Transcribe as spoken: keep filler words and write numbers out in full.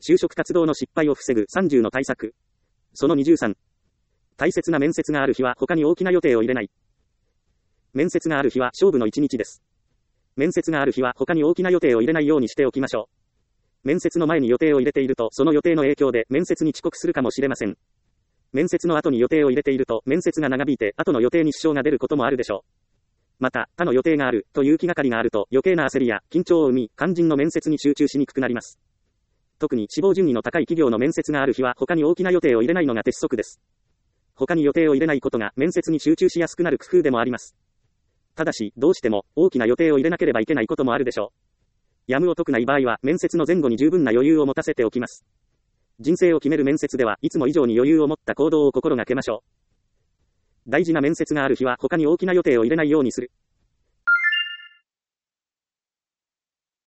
就職活動の失敗を防ぐさんじゅうの対策。そのにじゅうさん。大切な面接がある日は他に大きな予定を入れない。面接がある日は勝負の一日です。面接がある日は他に大きな予定を入れないようにしておきましょう。面接の前に予定を入れていると、その予定の影響で面接に遅刻するかもしれません。面接の後に予定を入れていると、面接が長引いて後の予定に支障が出ることもあるでしょう。また、他の予定があるという気がかりがあると余計な焦りや緊張を生み、肝心の面接に集中しにくくなります。特に志望順位の高い企業の面接がある日は他に大きな予定を入れないのが鉄則です。他に予定を入れないことが面接に集中しやすくなる工夫でもあります。ただし、どうしても大きな予定を入れなければいけないこともあるでしょう。やむを得ない場合は面接の前後に十分な余裕を持たせておきます。人生を決める面接ではいつも以上に余裕を持った行動を心がけましょう。大事な面接がある日は他に大きな予定を入れないようにする。